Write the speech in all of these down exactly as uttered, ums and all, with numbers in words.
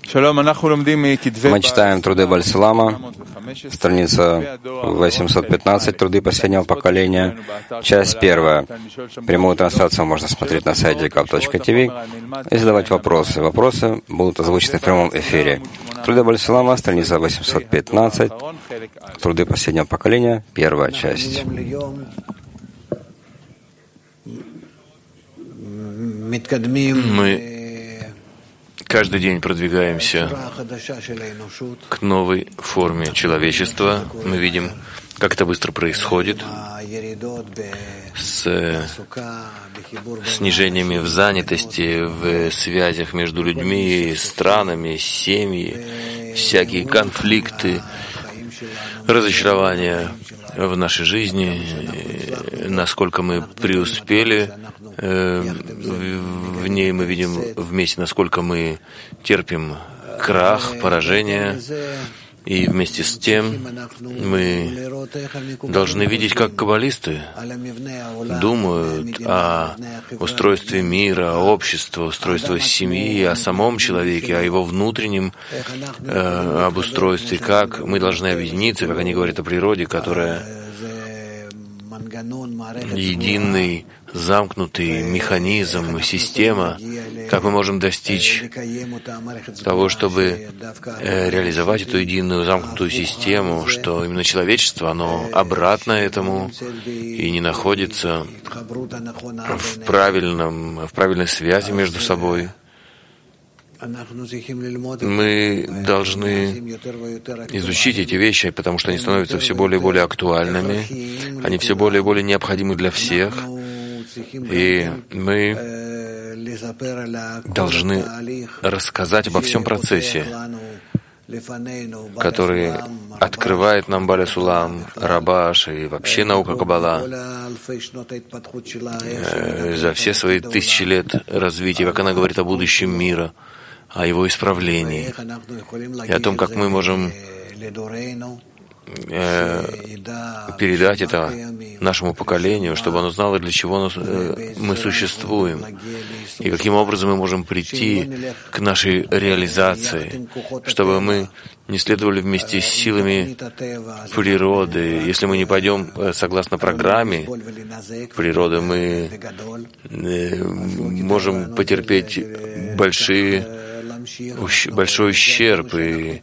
Мы читаем труды Баль-Сулама, страница восемьсот пятнадцать, труды последнего поколения, часть первая. Прямую трансляцию можно смотреть на сайте кап точка ти ви и задавать вопросы. Вопросы будут озвучены в прямом эфире. Труды Баль-Сулама, страница восемьсот пятнадцать, труды последнего поколения, первая часть. Мы каждый день продвигаемся к новой форме человечества. Мы видим, как это быстро происходит с снижениями в занятости, в связях между людьми, странами, семьи, всякие конфликты, разочарования в нашей жизни, насколько мы преуспели в ней, мы видим вместе, насколько мы терпим крах, поражение, и вместе с тем мы должны видеть, как каббалисты думают о устройстве мира, о обществе, устройстве семьи, о самом человеке, о его внутреннем э, обустройстве, как мы должны объединиться, как они говорят о природе, которая единый, замкнутый механизм, система, как мы можем достичь того, чтобы э, реализовать эту единую замкнутую систему, что именно человечество, оно обратно этому и не находится в правильном, в правильной связи между собой. Мы должны изучить эти вещи, потому что они становятся все более и более актуальными, они все более и более необходимы для всех, и мы должны рассказать обо всем процессе, который открывает нам Баль-Сулам, Рабаш и вообще наука Каббала за все свои тысячи лет развития, как она говорит о будущем мира, о его исправлении, и о том, как мы можем э, передать это нашему поколению, чтобы оно знало, для чего э, мы существуем, и каким образом мы можем прийти к нашей реализации, чтобы мы не следовали вместе с силами природы. Если мы не пойдем согласно программе природы, мы э, можем потерпеть большие большой ущерб, и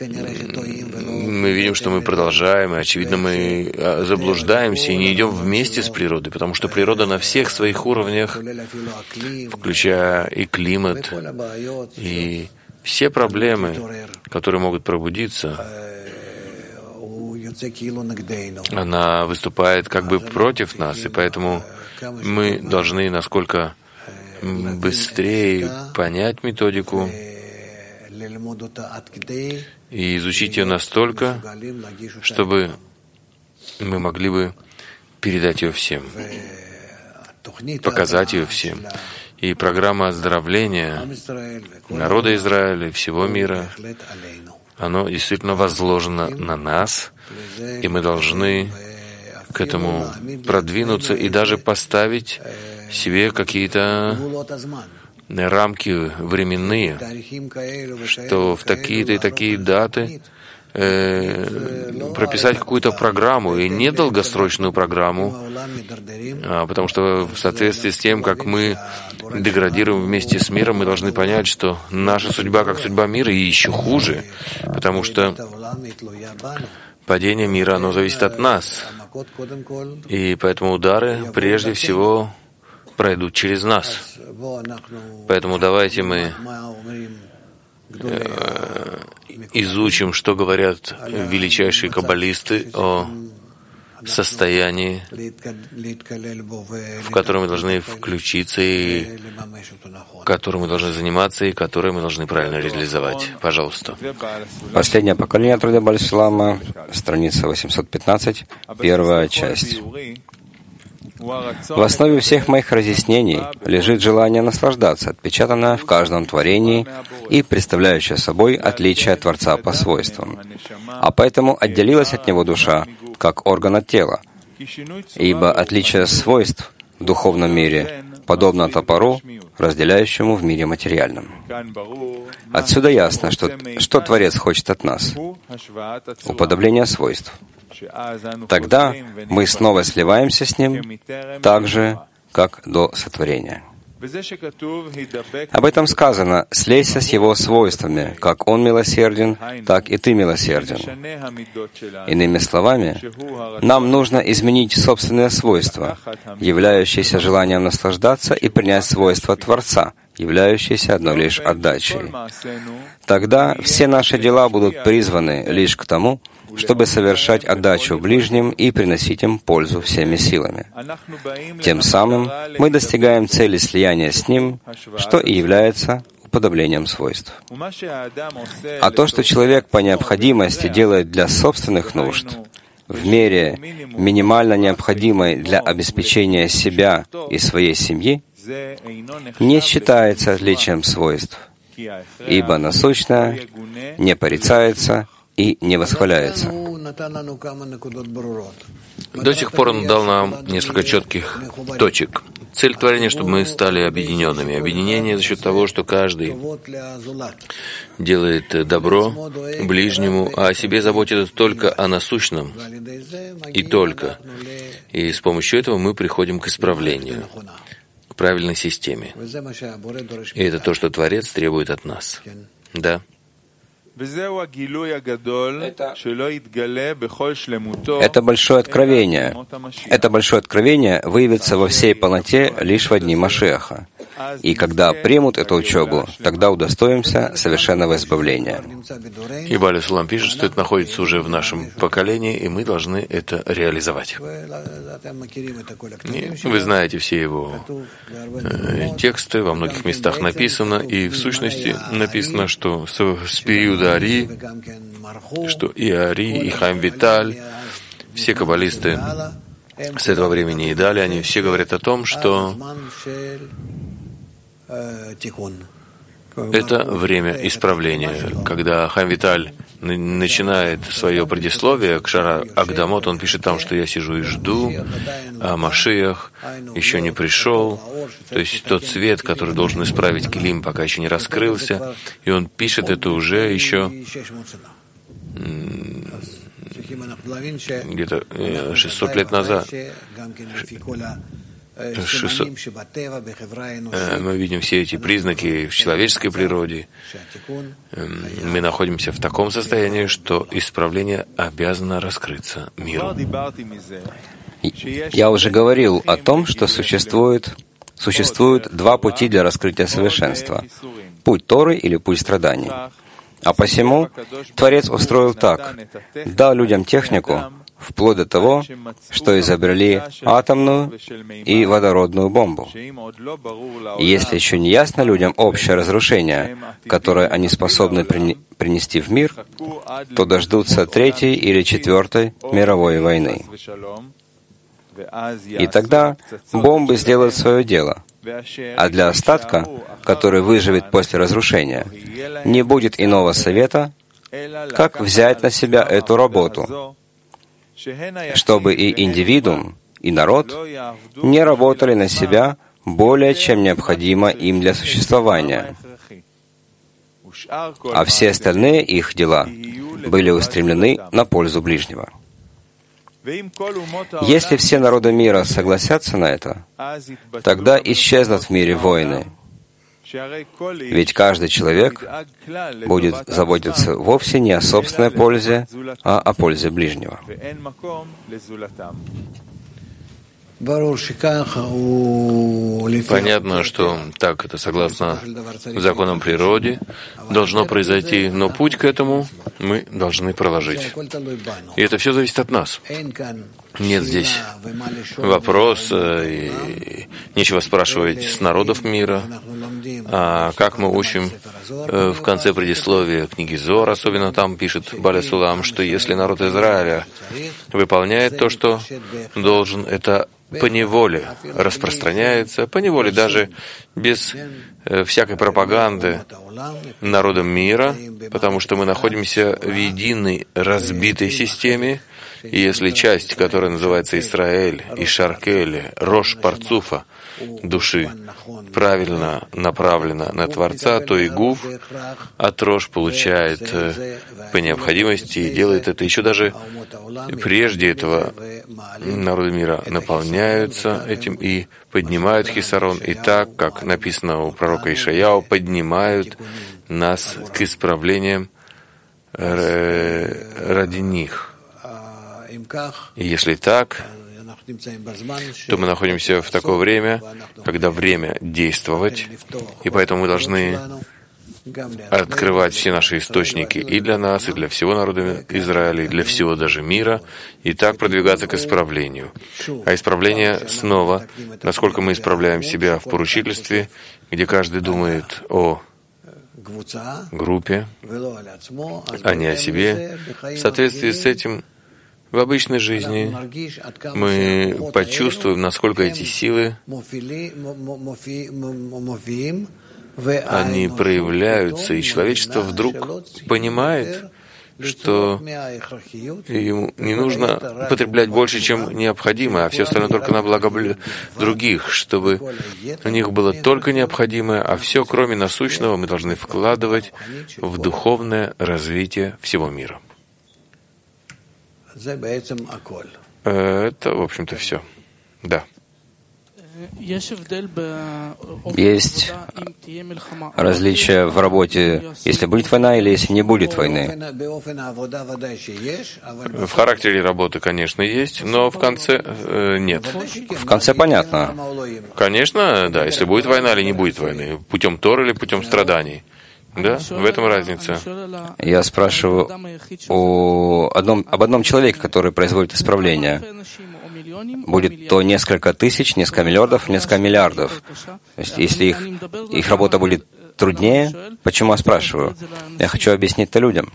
мы видим, что мы продолжаем, и, очевидно, мы заблуждаемся и не идем вместе с природой, потому что природа на всех своих уровнях, включая и климат, и все проблемы, которые могут пробудиться, она выступает как бы против нас, и поэтому мы должны, насколько быстрее понять методику и изучить ее настолько, чтобы мы могли бы передать ее всем, показать ее всем. И программа оздоровления народа Израиля и всего мира, оно действительно возложено на нас, и мы должны к этому продвинуться и даже поставить себе какие-то рамки временные, что в такие-то и такие даты э, прописать какую-то программу, и не долгосрочную программу, а, потому что в соответствии с тем, как мы деградируем вместе с миром, мы должны понять, что наша судьба как судьба мира, и еще хуже, потому что падение мира, оно зависит от нас, и поэтому удары прежде всего пройдут через нас. Поэтому давайте мы э, изучим, что говорят величайшие каббалисты о состоянии, в котором мы должны включиться, и которым мы должны заниматься, и которое мы должны правильно реализовать. Пожалуйста. Последнее поколение труды Баль-Сулама, страница восемьсот пятнадцать, первая часть. В основе всех моих разъяснений лежит желание наслаждаться, отпечатанное в каждом творении и представляющее собой отличие Творца по свойствам. А поэтому отделилась от него душа, как орган от тела, ибо отличие свойств в духовном мире подобно топору, разделяющему в мире материальном. Отсюда ясно, что, что Творец хочет от нас. Уподобление свойств. Тогда мы снова сливаемся с Ним так же, как до сотворения. Об этом сказано: «Слейся с Его свойствами, как Он милосерден, так и ты милосерден». Иными словами, нам нужно изменить собственные свойства, являющиеся желанием наслаждаться, и принять свойства Творца, являющиеся одной лишь отдачей. Тогда все наши дела будут призваны лишь к тому, чтобы совершать отдачу ближним и приносить им пользу всеми силами. Тем самым мы достигаем цели слияния с Ним, что и является уподоблением свойств. А то, что человек по необходимости делает для собственных нужд, в мере минимально необходимой для обеспечения себя и своей семьи, не считается отличием свойств, ибо насущное не порицается и не восхваляется. До сих пор Он дал нам несколько четких точек. Цель творения, чтобы мы стали объединенными. Объединение за счет того, что каждый делает добро ближнему, а о себе заботится только о насущном, и только. И с помощью этого мы приходим к исправлению, к правильной системе. И это то, что Творец требует от нас. Да. Это большое откровение. Это большое откровение выявится во всей полноте лишь во дни Машиаха. И когда примут эту учебу, тогда удостоимся совершенного избавления. И Бааль Сулам пишет, что это находится уже в нашем поколении, и мы должны это реализовать. И вы знаете все его э, тексты, во многих местах написано, и в сущности написано, что с, с периода Ари, что и Ари, и Хаим Виталь, все каббалисты с этого времени и далее, они все говорят о том, что это время исправления. Когда Хаим Виталь начинает свое предисловие к Шара Агдамот, он пишет там, что я сижу и жду, а Машиах еще не пришел. То есть тот свет, который должен исправить Килим, пока еще не раскрылся. И он пишет это уже еще где-то шестьсот лет назад. шестьсот. Мы видим все эти признаки в человеческой природе. Мы находимся в таком состоянии, что исправление обязано раскрыться миру. Я уже говорил о том, что существует, существуют два пути для раскрытия совершенства. Путь Торы или путь страданий. А посему Творец устроил так: дал людям технику, вплоть до того, что изобрели атомную и водородную бомбу. И если еще не ясно людям общее разрушение, которое они способны при... принести в мир, то дождутся третьей или четвертой мировой войны. И тогда бомбы сделают свое дело. А для остатка, который выживет после разрушения, не будет иного совета, как взять на себя эту работу, чтобы и индивидуум, и народ не работали на себя более, чем необходимо им для существования, а все остальные их дела были устремлены на пользу ближнего. Если все народы мира согласятся на это, тогда исчезнут в мире войны. Ведь каждый человек будет заботиться вовсе не о собственной пользе, а о пользе ближнего. Понятно, что так это согласно законам природы должно произойти, но путь к этому мы должны проложить. И это все зависит от нас. Нет здесь вопроса, и нечего спрашивать с народов мира. А как мы учим в конце предисловия книги Зор, особенно там пишет Бааль Сулам, что если народ Израиля выполняет то, что должен, это поневоле распространяется, поневоле даже без э, всякой пропаганды народом мира, потому что мы находимся в единой разбитой системе, И если часть, которая называется Исраэль, и Шаркель, Рош Парцуфа, души, правильно направлена на Творца, то и Гуф от Рош получает по необходимости и делает это. Еще даже прежде этого народы мира наполняются этим и поднимают Хисарон. И так, как написано у пророка Ишаяу, поднимают нас к исправлениям ради них. И если так, то мы находимся в такое время, когда время действовать, и поэтому мы должны открывать все наши источники и для нас, и для всего народа Израиля, и для всего даже мира, и так продвигаться к исправлению. А исправление снова, насколько мы исправляем себя в поручительстве, где каждый думает о группе, а не о себе. В соответствии с этим, в обычной жизни мы почувствуем, насколько эти силы, они проявляются, и человечество вдруг понимает, что ему не нужно потреблять больше, чем необходимо, а все остальное только на благо других, чтобы у них было только необходимое, а все, кроме насущного, мы должны вкладывать в духовное развитие всего мира. Это, в общем-то, все. Да. Есть различия в работе, если будет война или если не будет войны. В характере работы, конечно, есть, но в конце э, нет. В конце понятно. Конечно, да, если будет война или не будет войны, путем Торы или путем страданий. Да, в этом разница. Я спрашиваю о одном, об одном человеке, который производит исправление. Будет то несколько тысяч, несколько миллиардов, несколько миллиардов. То есть, если их, их работа будет труднее, почему я спрашиваю? Я хочу объяснить это людям.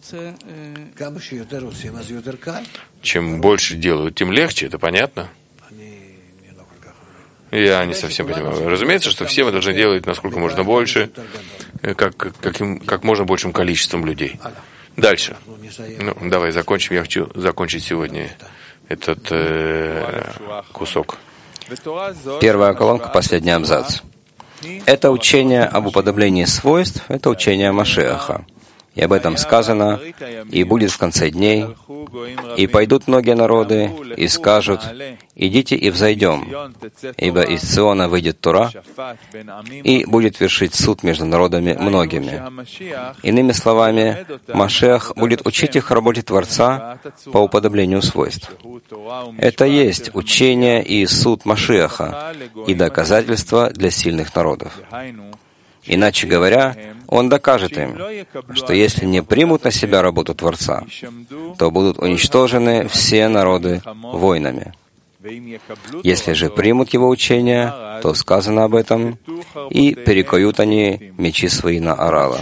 Чем больше делают, тем легче, это понятно? Я не совсем понимаю. Разумеется, что все мы должны делать насколько можно больше, как, каким, как можно большим количеством людей. Дальше. Ну, давай закончим. Я хочу закончить сегодня этот э, кусок. Первая колонка, последний абзац. Это учение об уподоблении свойств, это учение Машиаха. И об этом сказано, и будет в конце дней, и пойдут многие народы, и скажут, идите и взойдем, ибо из Циона выйдет Тора, и будет вершить суд между народами многими. Иными словами, Машиах будет учить их работе Творца по уподоблению свойств. Это есть учение и суд Машиаха, и доказательство для сильных народов. Иначе говоря, он докажет им, что если не примут на себя работу Творца, то будут уничтожены все народы войнами. Если же примут его учение, то сказано об этом, и перекуют они мечи свои на орала.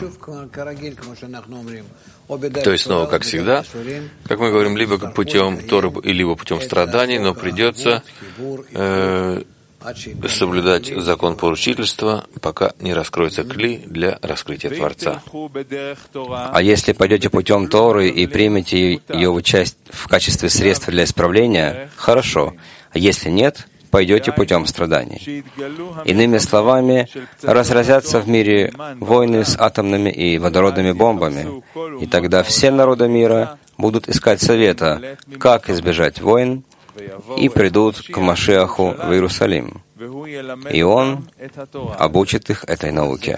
То есть, снова, как всегда, как мы говорим, либо путем Торы, либо путем страданий, но придется э, соблюдать закон поручительства, пока не раскроется кли для раскрытия Творца. А если пойдете путем Торы и примете ее в, часть, в качестве средства для исправления, хорошо. А если нет, пойдете путем страданий. Иными словами, разразятся в мире войны с атомными и водородными бомбами, и тогда все народы мира будут искать совета, как избежать войн, и придут к Машиаху в Иерусалим, и он обучит их этой науке.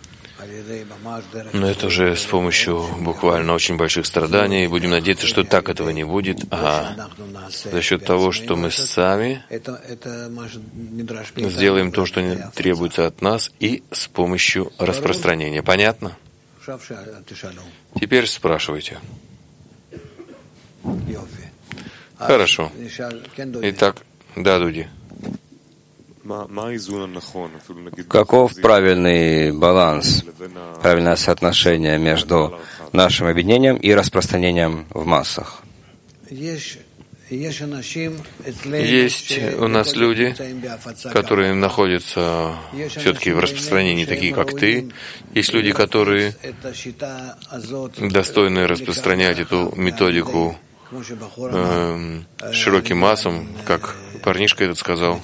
Но это уже с помощью буквально очень больших страданий, и будем надеяться, что так этого не будет, а за счет того, что мы сами сделаем то, что требуется от нас, и с помощью распространения. Понятно? Теперь спрашивайте. Хорошо. Итак, да, Дуди. Каков правильный баланс, правильное соотношение между нашим объединением и распространением в массах? Есть у нас люди, которые находятся все-таки в распространении, такие как ты. Есть люди, которые достойны распространять эту методику э, широким массам, как парнишка этот сказал,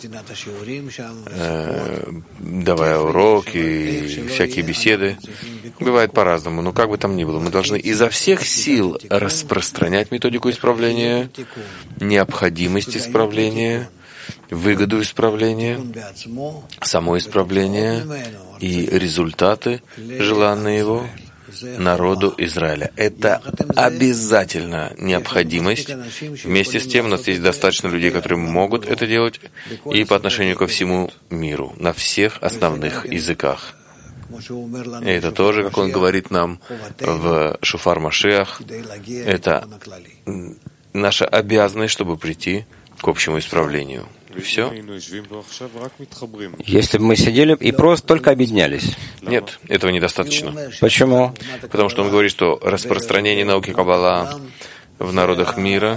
э, давая уроки и всякие беседы. Бывает по-разному, но как бы там ни было, мы должны изо всех сил распространять методику исправления, необходимость исправления, выгоду исправления, само исправление и результаты, желанные его, народу Израиля. Это обязательно необходимость. Вместе с тем у нас есть достаточно людей, которые могут это делать, и по отношению ко всему миру, на всех основных языках. И это тоже, как он говорит нам в Шофар Машиах, это наша обязанность, чтобы прийти к общему исправлению. Все. Если бы мы сидели и просто только объединялись. Нет, этого недостаточно. Почему? Потому что он говорит, что распространение науки Каббала в народах мира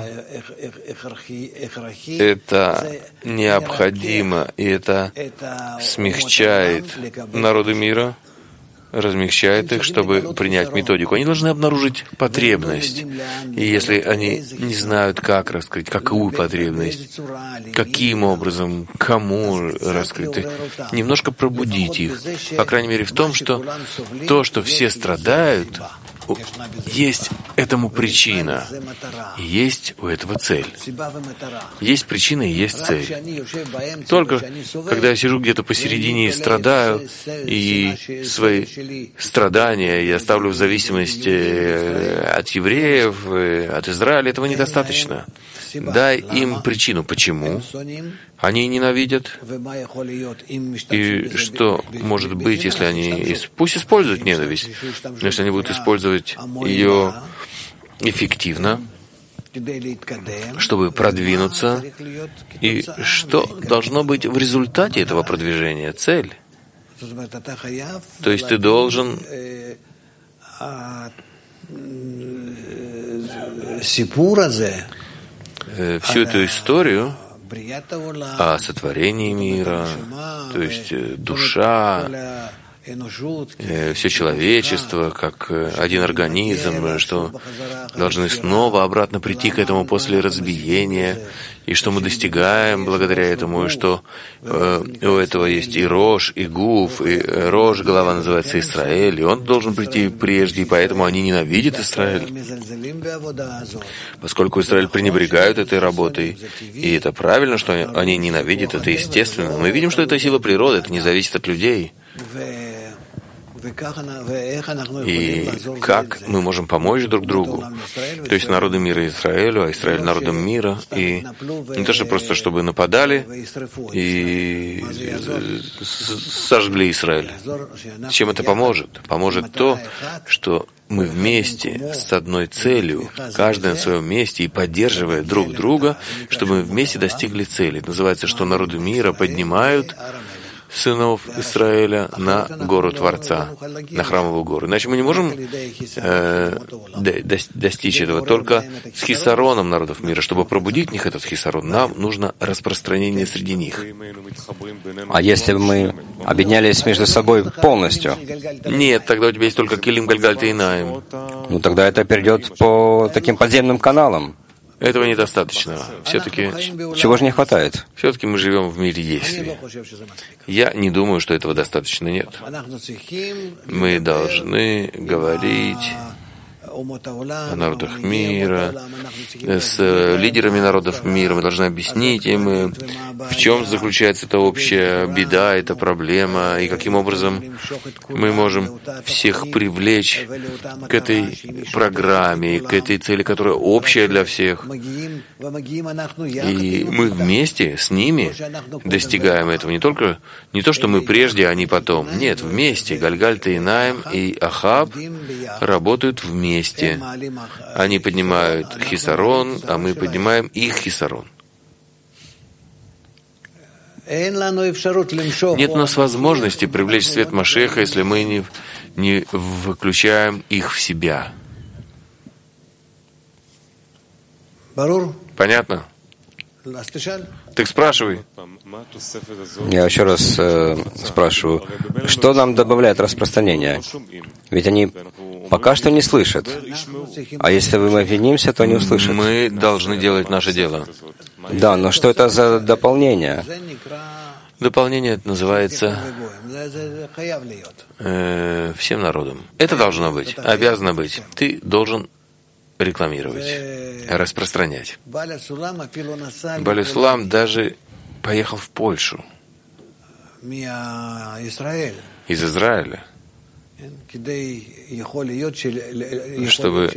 — это необходимо, и это смягчает народы мира, размягчает их, чтобы принять методику. Они должны обнаружить потребность. И если они не знают, как раскрыть, какую потребность, каким образом, кому раскрыть, немножко пробудить их. По крайней мере, в том, что то, что все страдают, есть этому причина, есть у этого цель. Есть причина и есть цель. Только когда я сижу где-то посередине и страдаю, и свои страдания я ставлю в зависимости от евреев, от Израиля, этого недостаточно. Дай им причину, почему они ненавидят, и что может быть, если они... Пусть используют ненависть, но если они будут использовать ее эффективно, чтобы продвинуться, и что должно быть в результате этого продвижения? Цель. То есть ты должен всю эту историю о сотворении мира, то есть душа, все человечество, как один организм, что должны снова обратно прийти к этому после разбиения, и что мы достигаем благодаря этому, и что э, у этого есть и Рош, и Гуф, и Рош, голова называется Израиль, и он должен прийти прежде, и поэтому они ненавидят Израиль. Поскольку Израиль пренебрегают этой работой, и это правильно, что они ненавидят, это естественно. Мы видим, что это сила природы, это не зависит от людей. И как мы можем помочь друг другу, то есть народу мира Израилю, а Израиль народом мира, и не то, что просто чтобы нападали и сожгли Израиль. Чем это поможет? Поможет то, что мы вместе с одной целью, каждый на своем месте, и поддерживая друг друга, чтобы мы вместе достигли цели. Это называется, что народы мира поднимают сынов Израиля на гору Творца, на Храмовую гору. Иначе мы не можем э, достичь этого только с хисароном народов мира. Чтобы пробудить в них этот хисарон, нам нужно распространение среди них. А если бы мы объединялись между собой полностью? Нет, тогда у тебя есть только Келим, Гальгальт и Инаим. Ну тогда это перейдет по таким подземным каналам. Этого недостаточно. Все-таки... Чего же не хватает? Все-таки мы живем в мире действия. Я не думаю, что этого достаточно нет. Мы должны говорить о народах мира, с лидерами народов мира. Мы должны объяснить им, в чем заключается эта общая беда, эта проблема, и каким образом мы можем всех привлечь к этой программе, к этой цели, которая общая для всех. И мы вместе с ними достигаем этого. Не только не то, что мы прежде, а не потом. Нет, вместе. Гальгальт и Инаим и Ахаб работают вместе. Они поднимают хисарон, а мы поднимаем их хисарон. Нет у нас возможности привлечь свет Машеха, если мы не, не включаем их в себя. Понятно? Так спрашивай. Я еще раз э, спрашиваю, что нам добавляет распространение? Ведь они Пока что не слышат. А если мы объединимся, то не услышат. Мы должны делать наше дело. Да, но что это за дополнение? Дополнение это называется э, всем народам. Это должно быть, обязано быть. Ты должен рекламировать, распространять. Бааль Сулам даже поехал в Польшу из Израиля, чтобы,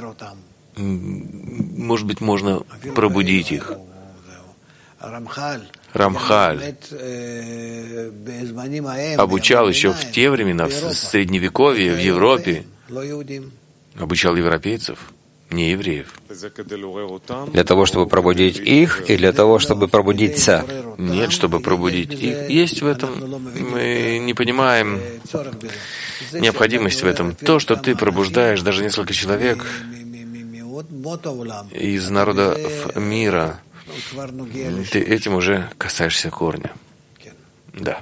может быть, можно пробудить их. Рамхаль обучал еще в те времена, в Средневековье, в Европе, обучал европейцев, не евреев. Для того, чтобы пробудить их, и для того, чтобы пробудиться? Нет, чтобы пробудить их. Есть в этом, мы не понимаем необходимость в этом. То, что ты пробуждаешь даже несколько человек из народов мира, ты этим уже касаешься корня. Да.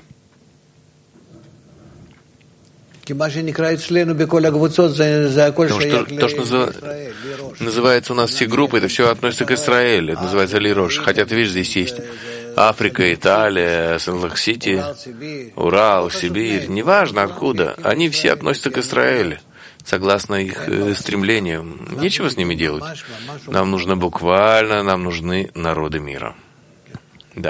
Потому что то, что называется у нас все группы, это все относится к Израилю. Это называется Лирош. Хотя ты видишь, здесь есть Африка, Италия, Солт-Лейк-Сити, Урал, Сибирь. Неважно откуда. Они все относятся к Израилю, согласно их стремлению. Нечего с ними делать. Нам нужно буквально, нам нужны народы мира. Да.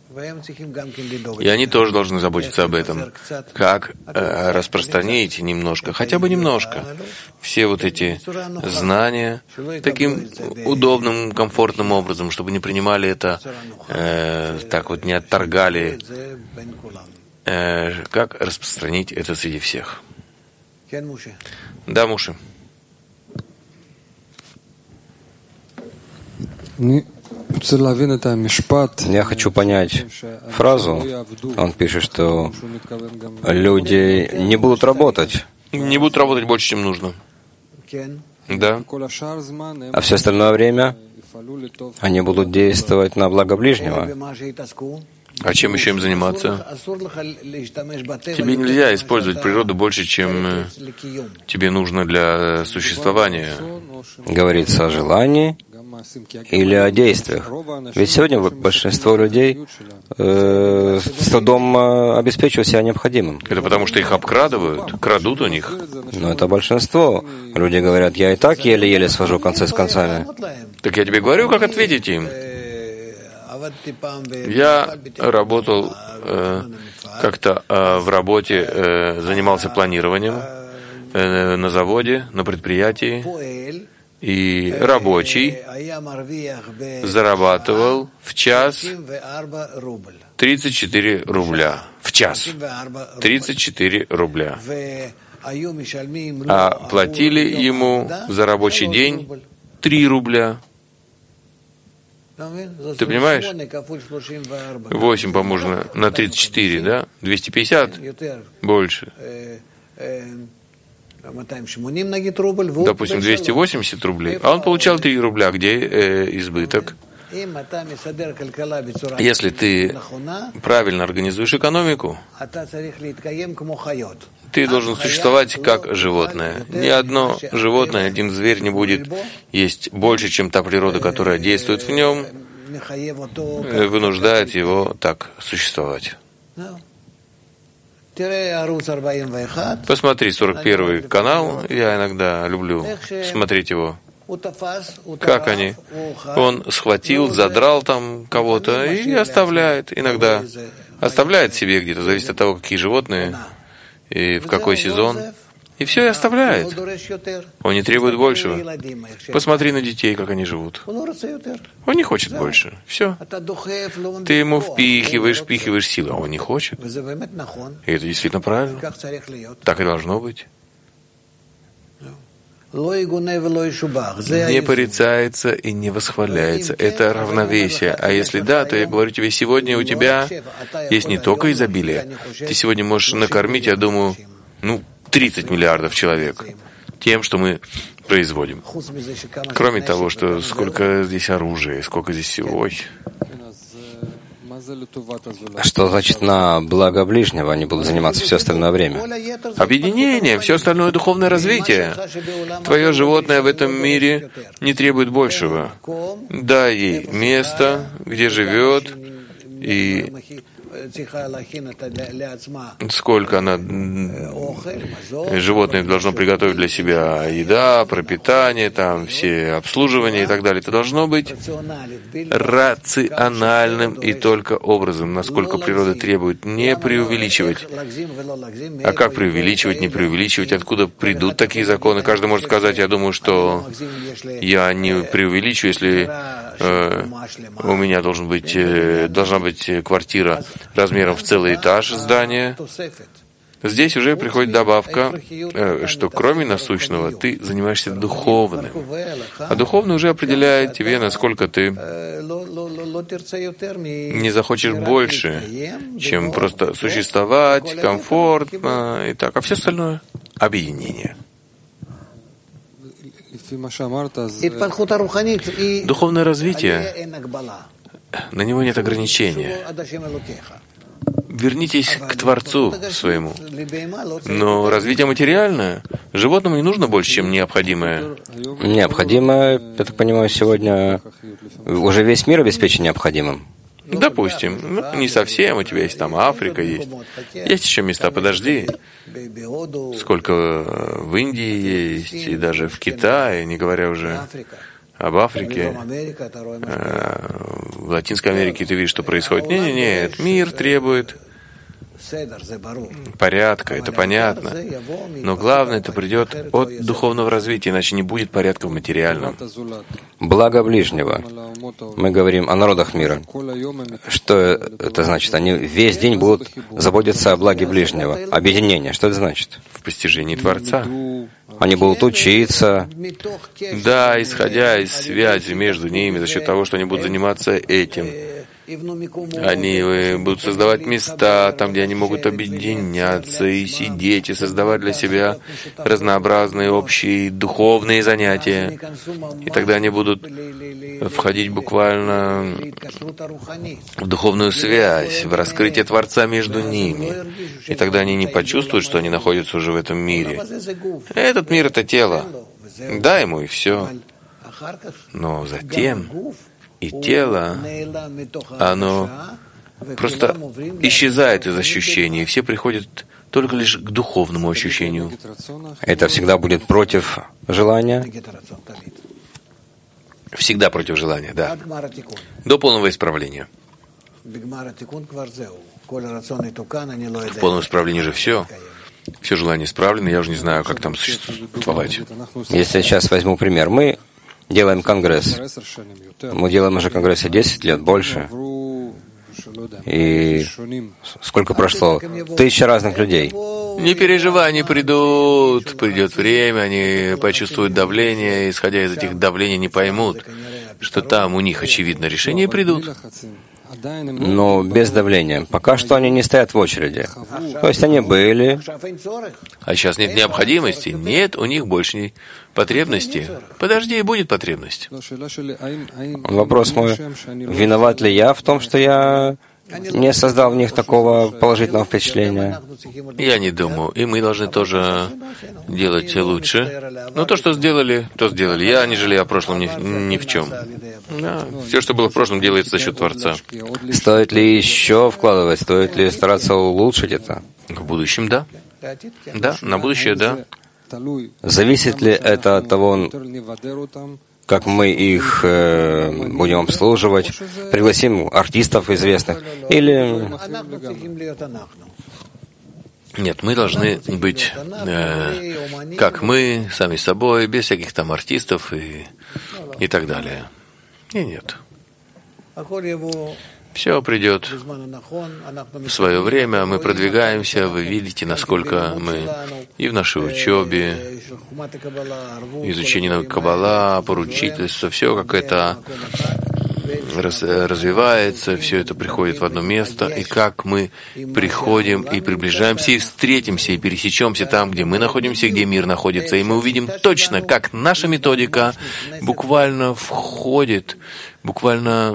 И они тоже должны заботиться об этом. Как э, распространить немножко, хотя бы немножко, все вот эти знания таким удобным, комфортным образом, чтобы не принимали это, э, так вот не отторгали. Э, как распространить это среди всех? Да, Муши. Я хочу понять фразу. Он пишет, что люди не будут работать. Не будут работать больше, чем нужно. Да. А все остальное время они будут действовать на благо ближнего. А чем еще им заниматься? Тебе нельзя использовать природу больше, чем тебе нужно для существования. Говорится о желании или о действиях. Ведь сегодня большинство людей э, с трудом обеспечивают себя необходимым. Это потому, что их обкрадывают, крадут у них. Но это большинство. Люди говорят, я и так еле-еле свожу концы с концами. Так я тебе говорю, как ответить им. Я работал э, как-то э, в работе, э, занимался планированием э, на заводе, на предприятии. И рабочий зарабатывал в час тридцать четыре рубля. В час. тридцать четыре рубля. А платили ему за рабочий день три рубля. Ты понимаешь? восемь помножено на тридцать четыре, да? двести пятьдесят? Больше. Допустим, двести восемьдесят рублей, а он получал три рубля, где э, избыток. Если ты правильно организуешь экономику, ты должен существовать как животное. Ни одно животное, один зверь не будет есть больше, чем та природа, которая действует в нем, вынуждает его так существовать. Посмотри сорок первый канал, я иногда люблю смотреть его. Как они? Он схватил, задрал там кого-то и оставляет. Иногда оставляет себе где-то, зависит от того, какие животные и в какой сезон. И все, и оставляет. Он не требует большего. Посмотри на детей, как они живут. Он не хочет больше. Все. Ты ему впихиваешь, впихиваешь силы, а он не хочет. И это действительно правильно. Так и должно быть. Не порицается и не восхваляется. Это равновесие. А если да, то я говорю тебе, сегодня у тебя есть не только изобилие. Ты сегодня можешь накормить, я думаю, ну, тридцать миллиардов человек тем, что мы производим. Кроме того, что сколько здесь оружия, сколько здесь всего. Ой. Что значит на благо ближнего они будут заниматься все остальное время? Объединение, все остальное духовное развитие. Твое животное в этом мире не требует большего. Дай ей место, где живет, и сколько она, животное должно приготовить для себя еда, пропитание, там все обслуживание и так далее. Это должно быть рациональным и только образом, насколько природа требует, не преувеличивать. А как преувеличивать, не преувеличивать? Откуда придут такие законы? Каждый может сказать, я думаю, что я не преувеличу, если э, у меня должен быть, э, должна быть квартира размером в целый этаж здания. Здесь уже приходит добавка, что кроме насущного ты занимаешься духовным. А духовный уже определяет тебе, насколько ты не захочешь больше, чем просто существовать, комфортно и так. А все остальное — объединение. Духовное развитие, на него нет ограничения. Вернитесь к Творцу своему. Но развитие материальное животному не нужно больше, чем необходимое. Необходимое, я так понимаю, сегодня уже весь мир обеспечен необходимым. Допустим, ну, не совсем, у тебя есть там Африка, есть. Есть еще места, подожди. Сколько в Индии есть, и даже в Китае, не говоря уже об Африке, в Латинской Америке ты видишь, что происходит. Не-не-не, мир требует порядка, это понятно. Но главное, это придет от духовного развития, иначе не будет порядка в материальном. Благо ближнего. Мы говорим о народах мира. Что это значит? Они весь день будут заботиться о благе ближнего. Объединение. Что это значит? В постижении Творца. Они будут учиться. Да, исходя из связи между ними, за счет того, что они будут заниматься этим. Они будут создавать места, там, где они могут объединяться и сидеть, и создавать для себя разнообразные общие духовные занятия. И тогда они будут входить буквально в духовную связь, в раскрытие Творца между ними. И тогда они не почувствуют, что они находятся уже в этом мире. Этот мир — это тело. Дай ему, и все. Но затем и тело, оно просто исчезает из ощущений, и все приходят только лишь к духовному ощущению. Это всегда будет против желания? Всегда против желания, да. До полного исправления. В полном исправлении же все. Все желания исправлены, я уже не знаю, как там существовать. Если сейчас возьму пример. Мы делаем конгресс. Мы делаем уже конгрессы десять лет, больше. И сколько прошло? Тысяча разных людей. Не переживай, они придут. Придет время, они почувствуют давление, исходя из этих давлений, не поймут, что там у них, очевидно, решения придут. Но без давления. Пока что они не стоят в очереди. То есть они были. А сейчас нет необходимости. Нет у них больше потребности. Подожди, будет потребность. Вопрос мой. Виноват ли я в том, что я не создал в них такого положительного впечатления? Я не думаю. И мы должны тоже делать лучше. Но то, что сделали, то сделали. Я не жалею о прошлом ни, ни в чем. Да. Все, что было в прошлом, делается за счет Творца. Стоит ли еще вкладывать? Стоит ли стараться улучшить это? В будущем, да. Да, на будущее, да. Зависит ли это от того, как мы их э, будем обслуживать, пригласим артистов известных, или... Нет, мы должны быть э, как мы, сами собой, без всяких там артистов и, и так далее. И нет. Все придет в свое время, мы продвигаемся, вы видите, насколько мы и в нашей учебе, изучении науки Каббала, поручительство, все как это раз, развивается, все это приходит в одно место, и как мы приходим и приближаемся, и встретимся, и пересечемся там, где мы находимся, где мир находится, и мы увидим точно, как наша методика буквально входит буквально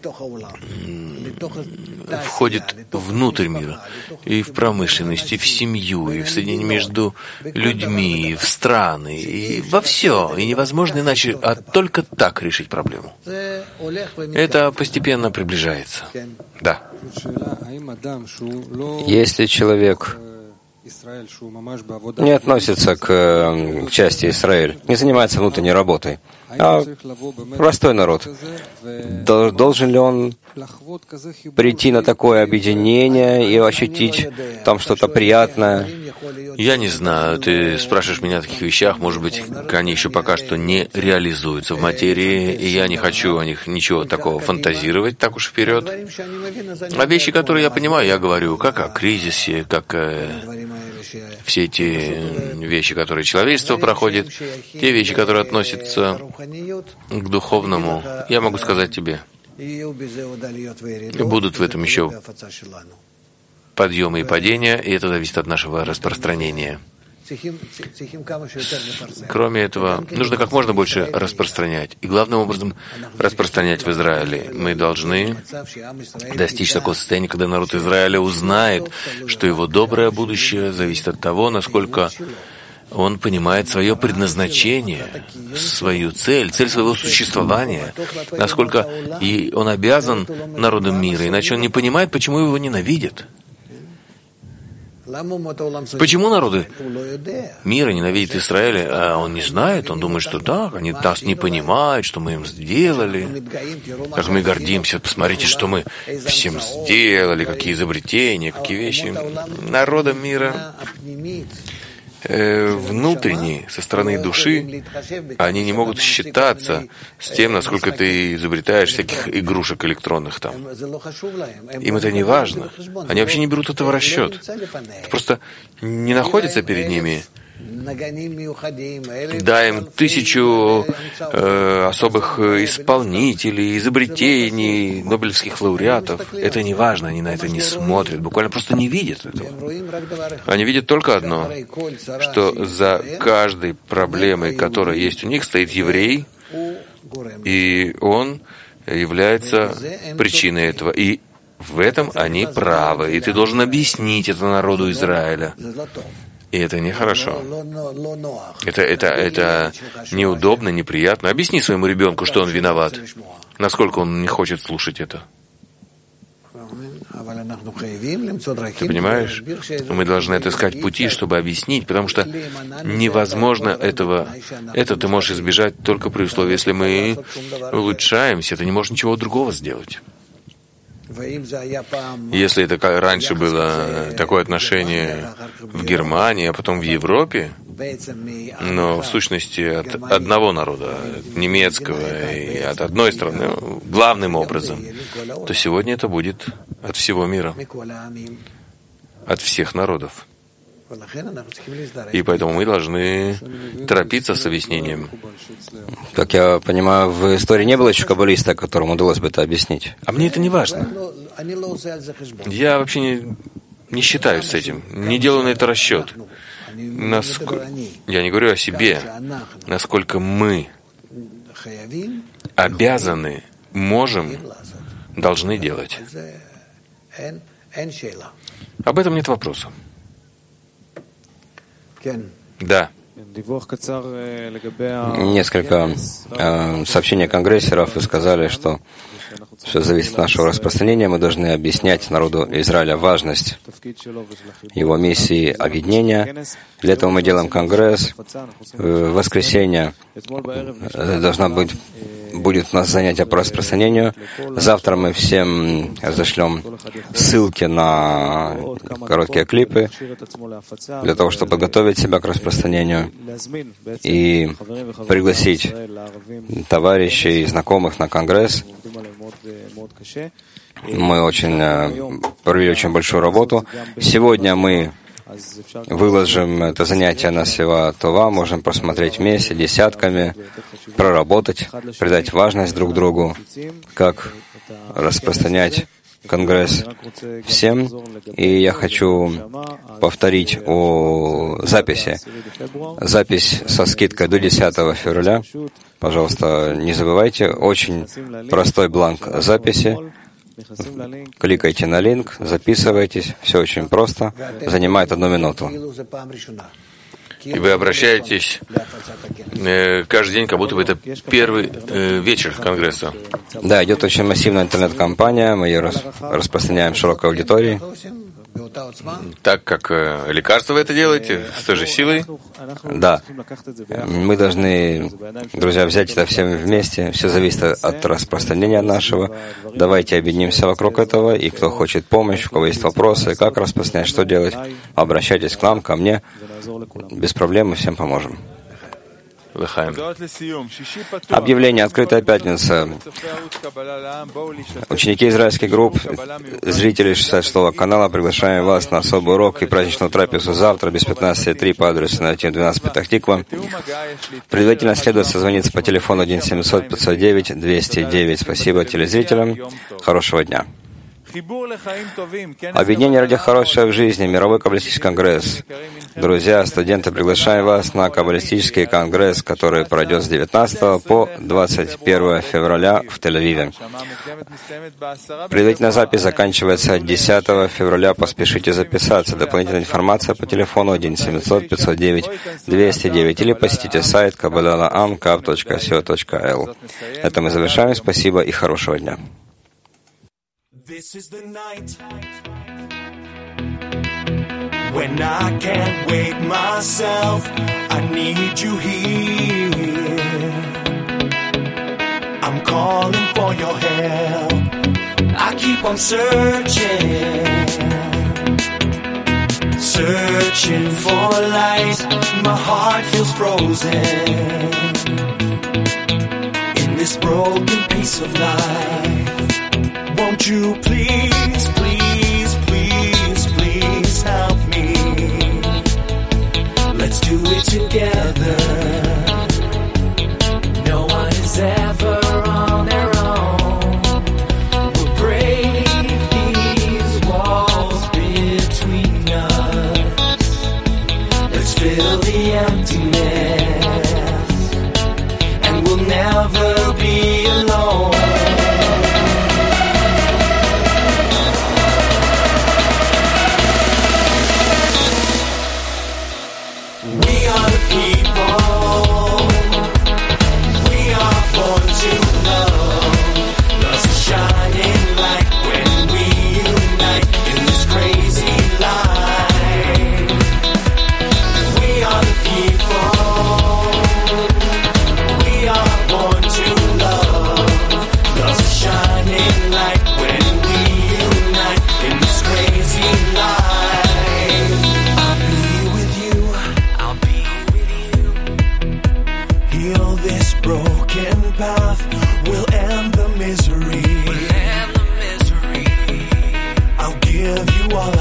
входит внутрь мира, и в промышленность, и в семью, и в соединение между людьми, и в страны, и во все. И невозможно иначе, а только так решить проблему. Это постепенно приближается. Да. Если человек не относится к, к части Израиль, не занимается внутренней работой, а простой народ, должен ли он прийти на такое объединение и ощутить там что-то приятное? Я не знаю. Ты спрашиваешь меня о таких вещах, может быть, они еще пока что не реализуются в материи, и я не хочу о них ничего такого фантазировать так уж вперед. А вещи, которые я понимаю, я говорю, как о кризисе, как э, все эти вещи, которые человечество проходит, те вещи, которые относятся к духовному, я могу сказать тебе, будут в этом еще подъемы и падения, и это зависит от нашего распространения. Кроме этого, нужно как можно больше распространять. И главным образом распространять в Израиле. Мы должны достичь такого состояния, когда народ Израиля узнает, что его доброе будущее зависит от того, насколько он понимает свое предназначение, свою цель, цель своего существования, насколько и он обязан народам мира, иначе он не понимает, почему его ненавидят. Почему народы мира ненавидят Израиля, а он не знает, он думает, что да, они нас не понимают, что мы им сделали, как мы гордимся, посмотрите, что мы всем сделали, какие изобретения, какие вещи. Народам мира э, внутренние, со стороны души, они не могут считаться с тем, насколько ты изобретаешь всяких игрушек электронных там. Им это не важно. Они вообще не берут этого в расчет. Это просто не находится перед ними. Дай им тысячу э, особых исполнителей, изобретений, нобелевских лауреатов. Это не важно, они на это не смотрят, буквально просто не видят этого. Они видят только одно, что за каждой проблемой, которая есть у них, стоит еврей, и он является причиной этого. И в этом они правы. И ты должен объяснить это народу Израиля. И это нехорошо. Это, это, это неудобно, неприятно. Объясни своему ребенку, что он виноват. Насколько он не хочет слушать это. Ты понимаешь? Мы должны отыскать пути, чтобы объяснить, потому что невозможно этого. Это ты можешь избежать только при условии, если мы улучшаемся, ты не можешь ничего другого сделать. Если это как раньше было такое отношение в Германии, а потом в Европе, но в сущности от одного народа, немецкого, и от одной страны, главным образом, то сегодня это будет от всего мира, от всех народов. И поэтому мы должны торопиться с объяснением. Как я понимаю, в истории не было еще каббалиста, которому удалось бы это объяснить. А мне это не важно. Я вообще не, не считаюсь с этим, не делаю на это расчет. Насколько, я не говорю о себе, насколько мы обязаны, можем, должны делать. Об этом нет вопроса. Да. Несколько э, сообщений конгрессеров, вы сказали, что все зависит от нашего распространения. Мы должны объяснять народу Израиля важность его миссии объединения. Для этого мы делаем конгресс. В воскресенье должна быть, будет у нас занятие по распространению. Завтра мы всем разошлем ссылки на короткие клипы для того, чтобы подготовить себя к распространению и пригласить товарищей и знакомых на конгресс. Мы очень провели очень большую работу. Сегодня мы выложим это занятие на Сева Това, можем просмотреть вместе, десятками, проработать, придать важность друг другу, как распространять конгресс всем, и я хочу повторить о записи. Запись со скидкой до десятого февраля. Пожалуйста, не забывайте, очень простой бланк записи. Кликайте на линк, записывайтесь, все очень просто, занимает одну минуту. И вы обращаетесь э, каждый день, как будто бы это первый э, вечер Конгресса. Да, идет очень массивная интернет-кампания, мы ее рас, распространяем в широкой аудитории. Так как э, лекарство вы это делаете, с той же силой? Да. Мы должны, друзья, взять это всем вместе. Все зависит от распространения нашего. Давайте объединимся вокруг этого. И кто хочет помощь, у кого есть вопросы, как распространять, что делать, обращайтесь к нам, ко мне. Без проблем мы всем поможем. Объявление «Открытая пятница». Ученики израильских групп, зрители шестьдесят шестого канала, приглашаем вас на особый урок и праздничную трапезу завтра без пятнадцати три по адресу на двенадцать Петах Тиква. Предварительно следует созвониться по телефону один семьсот пятьсот девять двести девять. Спасибо телезрителям. Хорошего дня. Объединение ради хорошего в жизни, Мировой каббалистический конгресс. Друзья, студенты, приглашаем вас на каббалистический конгресс, который пройдет с девятнадцатого по двадцать первого февраля в Тель-Авиве. Предварительная запись заканчивается десятого февраля. Поспешите записаться. Дополнительная информация по телефону один семьсот пятьсот девять двести девять или посетите сайт каббала точка ам точка си о точка эл. Это мы завершаем. Спасибо и хорошего дня. This is the night when I can't wait myself. I need you here. I'm calling for your help. I keep on searching, searching for light. My heart feels frozen in this broken piece of life. Won't you please, please, please, please help me? Let's do it together. No one is ever on their own. We'll break these walls between us. Let's fill the emptiness, and we'll never be alone. We'll end the misery. I'll give you all